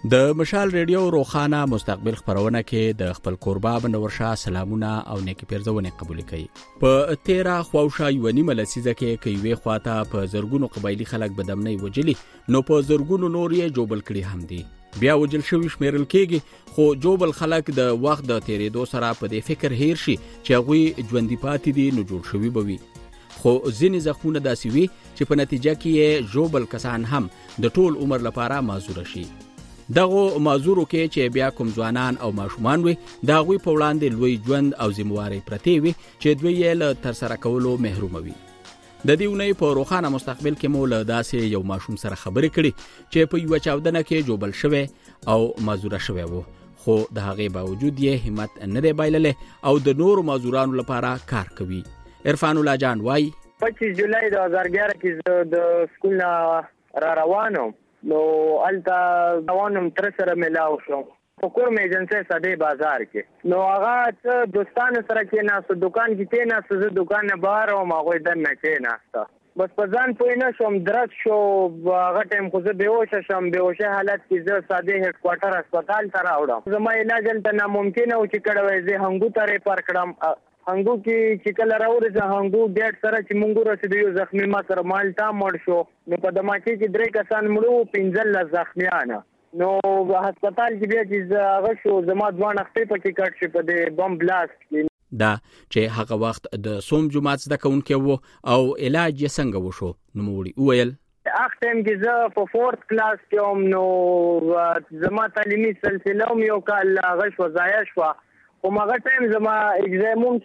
د مشال ریډیو روخانه مستقبل خبرونه کې د خپل کوربه بنورشاه سلامونه او نیکی پیرزونه قبول کړي. په 13 خواوشا یو نیمه لسیزه کې کوي خواته په زرګونو قبایلی خلک بدمنۍ وجلی نو په زرګونو نور یې جوبل کړي هم دي. بیا وجل شوی شمیرل کېږي خو جوبل خلک د وخت د تیرېدو سره په دې فکر هیر شي چې هغوی ژوندي پاتې دي نو جوړ شوی بوي. خو ځینې زخمونه داسې وي چې په نتیجه کې جوبل کسان هم د ټول عمر لپاره معذور شي. دغه معذورو کې چې بیا کوم ځوانان او ماشومان وي دا غوي په وړاندې لوی ژوند او ذمہواری پرته وي چې دوی یې له تر سره کولو محروم وي. د دیونې په روخانه مستقبل کې مول داسې یو ماشوم سره خبرې کړي چې په یو چاودنه کې جوبل شوی او معذور شوی وو خو د هغه باوجود یې همت نه دی بایللې او د نورو معذورانو لپاره کار کوي. عرفان الله جان وای 25 جولای 2011 کې د سکول را روانم نو التا روانم تر سره ملاو شو په کورم ایجنسی ساده بازار کې نو هغه دوستانو سره کې ناس دکان کې نه څه دکان نه بهر او ما غوې دنه کې ناستا بس په ځان پوه نه شوم درس شو هغه ټیم خو زه بیهوشه شم بیهوشه حالت کې زه ساده هډ کوارټر هسپتال ته راوړم زما علاج ته ناممکن او چې کړه وای زه هنګو ته ریفر کړم هنګو کې چې کله راوړم هنګو ډېر سره چې مونږ رسېدو یو زخمی ما سره مالټا مړ شو نو په دماکي کې 3 کسان مړو 15 زخمیانه نو هسپتال کې بیا چې هغه شو زما ځوان خپې پکې کټ شو په دې بم بلاست کې دا چې هغه وخت د سوم جمعات زده کوونکی وو او علاج یې څنګه وشو نو موړي وویل اخ ټیم کې زه په 4th کلاس کې هم نو زما تعلیمي سلسله هم یو کال غش وزایا شو او ماغه ټیم زما ایگزامون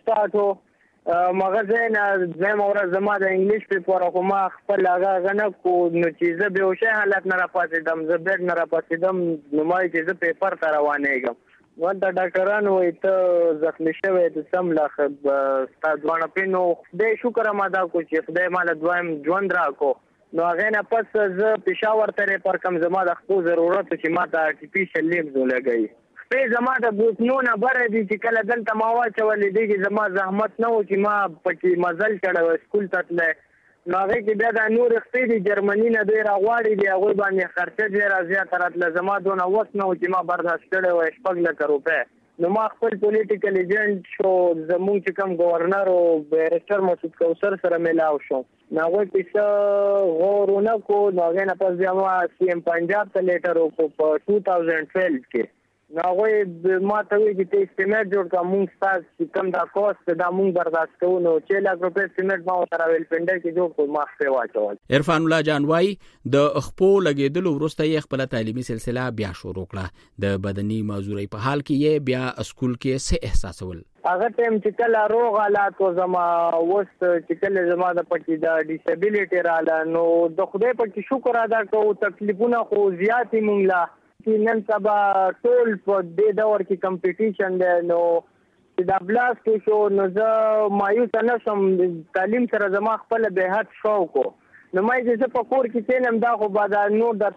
سٹارټو ماغه زنه زما ورځ زما د انګلیش پیپر او ما خپل هغه غنه کو نو چې زه به وشه حالت نه را پاتېدم زه بیگ نه را پاتېدم نو ما چې زه پیپر ته روانېږم ولته ډاکټرانو ته زخمی شوی ته سم لا ستاسو ځوان پینو د شکر ادا کو چې خدای مال دویم ژوند راکو نو هغه نه پس زه پېښور ته پر کم زما د خپل ضرورت چې ما ته ارتفیشل لیمز ولګي په زما د بوتنونه بره دي چې کله دلته ما واچولې دي چې زما زحمت نه و چې ما پکې مزل کړو سکول ته تللی نو هغه کې بیا د نور خپې دي جرمني نه دوی راغواړي دي هغه باندې خرچه ډېره زیاته راتله زما دونه وخت نه و چې ما برداشت کړی وای 6 لک روپۍ نو ما خپل پولیټیکل ایجنټ شو زموږ چې کوم گورنر او بیرسټر مسعود کوثر سره ملاو شو نو هغه پیسه غورونه کو نو هغه نه پس بیا ما سی ام پنجاب ته لیټر وکړو په 2012 کې نو هغه ما ته وی چې استیمیټ جوړ کا مونږ تاسو چې کوم دا کوست دا مونږ برداشت کوو نو 6 لک روپۍ استیمیټ ما سره ویل پندر کې جوړ کو ما په واچول. عرفان الله جان وای د خپو لګیدلو وروسته یې خپل تعلیمي سلسله بیا شروع کړه د بدني معذورۍ په حال کې یې بیا سکول کې څه احساسول هغه ټیم چې کله روغ حالات او زما وست چې کله زما د پټي د ډیسابیلیټي رااله نو د خدای په کې شکر ادا کوو تکلیفونه خو زیاتې مونږ لا چې نن سبا ټول په دې دور کې کمپټیشن دی نو چې دا بلاست کې شو نو زه مایوس نه شم تعلیم سره زما خپل به حد شوق نو مې چې په کور کې تنم دا خو بعد نور د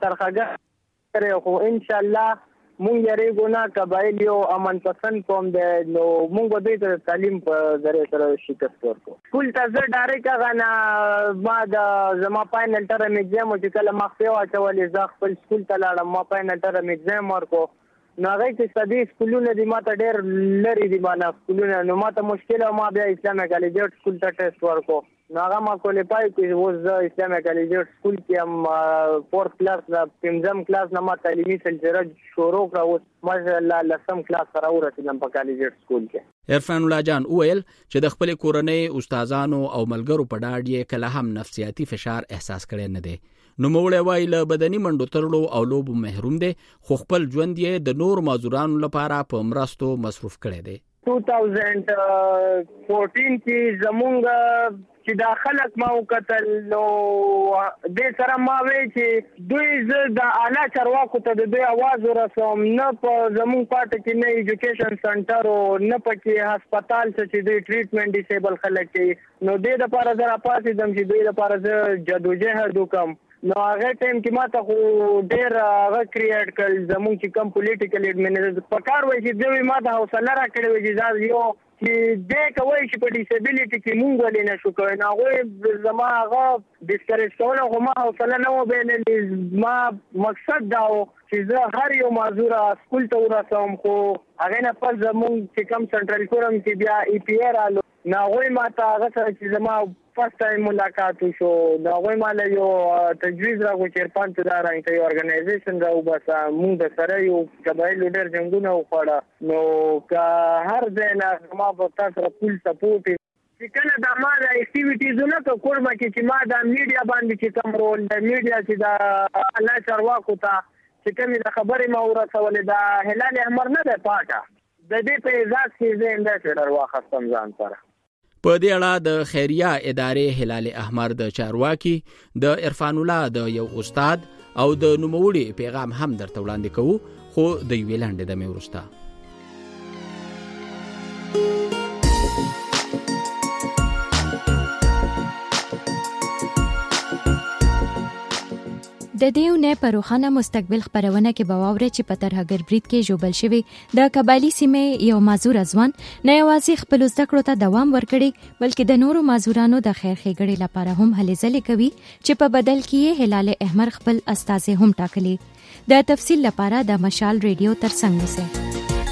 ترخګه سره خو ان شاء الله مونږ یې ګنا قبایل یو امن پسند کوم دی نو مونږ به د تعلیم په ذریعہ سره شکست ورکو سکول ته زه ډایرکټ غنا ما د زما فائنل ټرم ایگزام چې کله ما خپل واچولې زه خپل سکول ته لاړم ما فائنل ټرم ایگزام ورکو نو هغه چې سدي سکولونه دي ما ته ډېر لري دي ما نه سکولونه نو ما ته مشکل ما بیا اسلامي کالج سکول ته ټیسټ ورکو نو هغه ما کوالیفای کړ وز اسلامي کالج سکول کې هم 4th کلاس د پنځم کلاس نه ما تعلیمي سلسله شروع کړه ماشاءالله لسم کلاس سره ورسېدم په کالج سکول کې. عرفان الله جان وویل چې د خپل کورنۍ استادانو او ملګرو په ډاډ یې کله هم نفسیاتي فشار احساس کړی نه دی نو موړی وای له بدني منډو ترړو او لوبو محروم دی خو خپل ژوند یې د نور معذورانو لپاره په مرستو مصروف کړی دی. 2014 کې زمونږ چې دا خلک ما وکتل نو دې سره ما وی چې دوی زه د اعلی چارواکو ته د دوی आवाज ورسوم نه په زمون پاتې کې نه ایجوکیشن سنټر او نه پکې هسپتال چې دوی ټریټمنټ ډیسیبل خلک کوي نو دې د لپاره زه راپاتې دم چې دوی د لپاره زه جدوجہد وکم نو هغه ټایم کې ماته خو ډېر هغه کریټ کړل زموږ چې کوم پولیټیکل ایډمنسټریشن په کار وایي چې دوی ماته حوصله راکړې وه چې دا یو چې دې کوي چې په ډیسیبلیټي کې مونږ ولې نه شو کوی نو هغوی زما هغه ډسکریج کوله خو ما حوصله نه وه بایللې ما مقصد دا و چې زه هر یو معذوره سکول ته ورسوم خو هغې نه پس زموږ چې کوم سنټرل فورم کې بیا ای پی اے رالو نو هغوی ماته هغه سره چې زما فرست ټایم ملاقات وشو نو هغوی ماله یو تجویز راکړو چې عرفان ته دا رانګ ته یو ارګنایزیشن راوباسه مونږ د سره یو قبایلو ډېر جنګونه وخوړه نو که هر ځای نه زما په تا سره فول سپورټ چې کله دا ما د اکټیویټیزونه که کورمه کې چې ما دا میډیا باندې چې کوم رول د میډیا چې دا الله چارواکو ته چې کومې د خبرې ما ورسولې دا هلال احمر نه دی پاکه د دې په اعزاز کې زه همداسې درواخستم ځان سره په دې اړه د خیریه ادارې هلال احمر د چارواکي د عرفان الله د یو استاد او د نوموړي پیغام هم درته وړاندې کوو خو د یوې لنډې دمې وروسته د دې نه پروخانه مستقبل خبرونه کې بواوره چې په ترهګر برید کې جوړل شوی د قبایلی سیمې یو معذور ځوان نه یوازې خپل زده کړو ته دوام ورکړي بلکې د نورو معذورانو د خیر ښېګړې لپاره هم هلې ځلې کوي چې په بدل کې هلال احمر خپل استازي هم ټاکلي د تفصیل لپاره د مشال ریډیو ترڅنګ اوسئ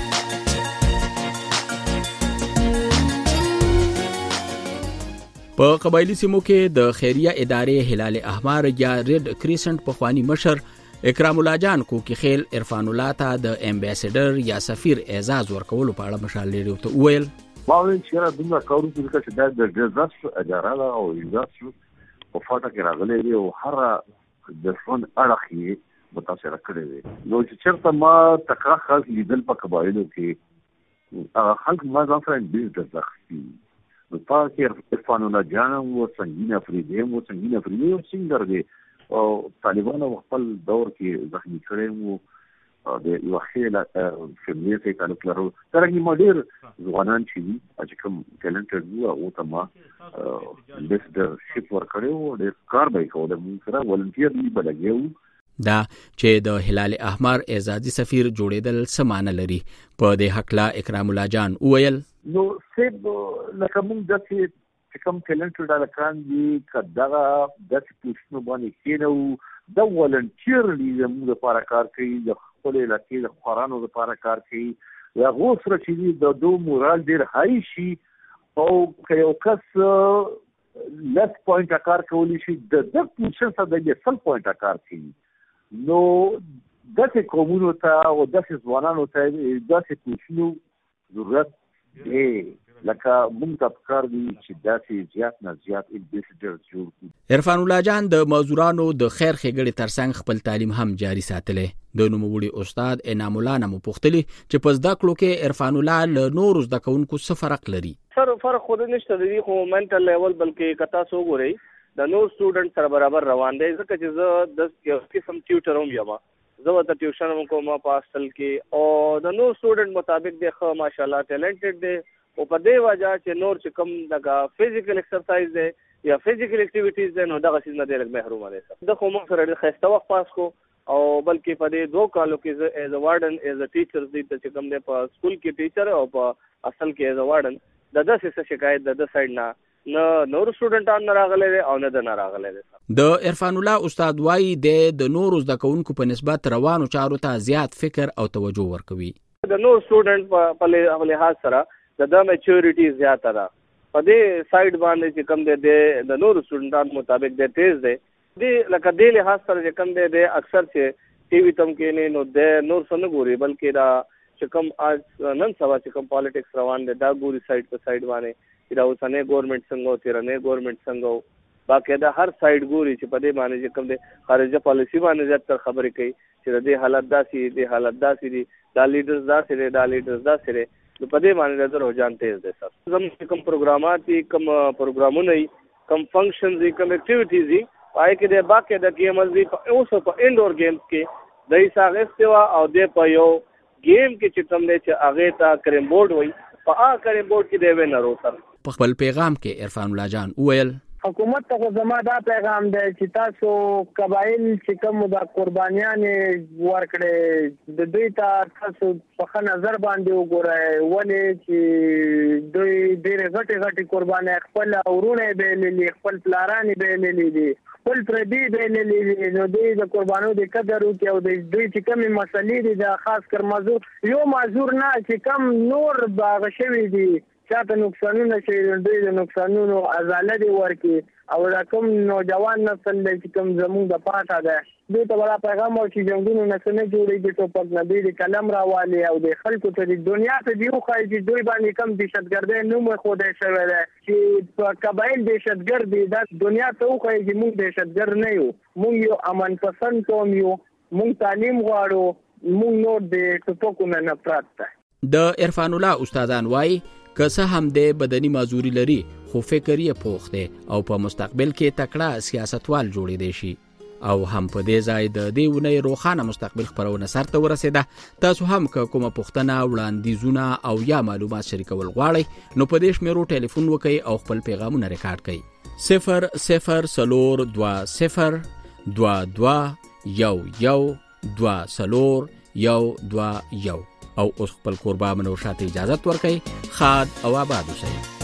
په قبایلی سیمو کې د خیریه ادارې هلال احمر یا ریډ کریسنټ په خوانی مشر اکرام الله جان کوکی خیل عرفان الله ته د امبیسډر یا سفیر اعزاز ورکولو په اړه مشال لري ته وویل باور چې دومره کارو چې د جزاس اداره او اعزاز په فاټه کې راغلي دی او هر د فن اړخي متاثر کړی دی نو چې چېرته ما تکرار خاص لیدل په قبایلو کې خلک ما ځان سره بیزنس راخسي نو پاکه عرفان الله جان او سنگین افریدی څنګه دی او طالبانو خپل دور کې زخمی کړي وو د یو خیله فیملی ته تعلق لرو ترڅو ما ډیر ځوانان چې کوم ټیلنټډ وو او ته ما لیډرشپ ورکړو د کار به کوو د موږ سره ولنټیر دی بلګیو دا چې د هلال احمر اعزازي سفیر جوړېدل سمانه لري په دې حق لا اکرام الله جان وویل نو سب لکه موږ چې کوم ټیلنټډ الکان دي کداغه د پوښتنو باندې کېنو د ولنټیرلی زموږ لپاره کار کوي د خپل علاقې د خورانو لپاره کار کوي یا غوسره چې د دوه مورال ډیر هاي شي او که یو کس لس پوینټ کار کولی شي د پوښتنه سره د 100 پوینټ کار کوي نو داسې قومونو ته او داسې ځوانانو ته داسې پوښتنو ضرورت دی لکه موږ ته پکار دي چې داسې زیات نه زیات امبیسډر جوړ کړو عرفان الله جان د معذورانو د خیر ښېګړې ترڅنګ خپل تعلیم هم جاري ساتلی د نوموړي استاد انعام الله نه مو پوښتلي چې په زده کړو کې عرفان الله له نورو زده کوونکو څه فرق لري سر فرق خود نشته دی خو منټل لیول بلکې کتا سو ګوري د نور سټوډنټ سره برابر روان دی ځکه چې زه د یو قسم ټیوټر هم یم زه ورته ټیوشن هم کوم په هاسټل کې او د نور سټوډنټ مطابق دی خو ماشاءالله ټیلنټډ دی او په دې وجه چې نور چې کوم دغه فزیکل ایکسرسایز دی یا فزیکل اکټیویټیز دی نو دغه څه نه دی لږ محروم دی د خو موږ سره ډېر ښایسته وخت پاس کو او بلکې په دې 2 کالو کې زه ایز ا وارډن ایز ا ټیچر دی چې کوم دی په سکول کې ټیچر او په اصل کې ایز ا وارډن د داسې شکایت د سایډ نه نور سټوډنټان نه راغلي او نه د نه راغلي د عرفان الله استاد وایي د نورو زده کوونکو په نسبت روانو چارو ته زیات فکر او توجه ورکوي د نور سټوډنټ په لحاظ سره د میچورټي زیاته ده په دې سایډ باندې چې کوم دی د نورو سټوډنټانو مطابق د تیز دی لکه دې لحاظ سره چې کوم دی اکثر چې ټي وي تم کې نه نو د نور څه ګوري بلکې دا چې کوم آج نن سبا چې کوم پالیټکس روان دی دا ګوري سایډ په سایډ باندې چې دا اوسنۍ ګورنمنت څنګه تیرنۍ ګورنمنت څنګه باقاعده هر سایډ ګوري چې په دې باندې چې کوم دی خارجه پالیسی باندې زیاتره خبرې کوي چې د حالت داسې دي دا لیډرز داسې دي نو په دې باندې د رجحان تیز دی سر زموږ کوم پروګرامات دي کوم پروګرامونه دي کوم فنکشنز دي کوم اکټیویټیز دي پای کې د باقاعده گیمز دي اوس په انډور گیمز کې د حساب استوا او د په یو گیم کې چې کوم دی چې هغه ته کریم بورډ وای په هغه کریم بورډ کې دی ونر سر په خپل پیغام کې عرفان الله جان وویل حکومت ته زما دا پیغام دی چې تاسو قبایل چې کوم د قربانیانې ورکړي د دوی ته تاسو په ښه نظر باندې وګورئ، ولې چې دوی ډېرې غټې قربانۍ خپل ورونه یې بایللي، خپل پلاران یې بایللي دي، خپل پردي بایللي دي، نو دوی د قربانو د قدر وکړي او د دوی چې کومې مسلې دي د خاص کر یو معذور نه چې کم نور باغ شوي دي چاته نقصانونه شوي دوی د نقصانونو ازاله دي ورکړي او دا کوم نوجوان نسل دی چې کوم زموږ د پاټه ده دوی ته بلا پیغام او چې جنګونو نه څه جوړېږي ټوپک نه دوی د قلم راوالي او د خلکو ته د دنیا ته دی وښایي چې دوی باندې کم دهشتګردۍ نوم ایښودی شوی دی چې په قبایل دهشتګرد دي دا دنیا ته وښایي چې موږ دهشتګرد نه یو، موږ یو امن پسند قوم یو، موږ تعلیم غواړو، موږ نور د ټوپکو نه نفرت ده. د عرفان الله استادان وایي که څه هم د بدني معذوري لري خو فکر یې پوخ دی او په مستقبل کې تکړه سیاستوال جوړېدی شي او هم په دې ځای د دې اونۍ روښانه مستقبل خپرونه سرته ورسېده. تاسو هم که کومه پوښتنه، وړاندیزونه او یا معلومات شریکول غواړئ نو په دې شمیرو ټلیفون وکړئ او خپل پیغامونه ریکارډ کړئ 00022112012 او اوس خپل کوربه منو شاته اجازه ورکړئ. خاد او آباد اوسئ.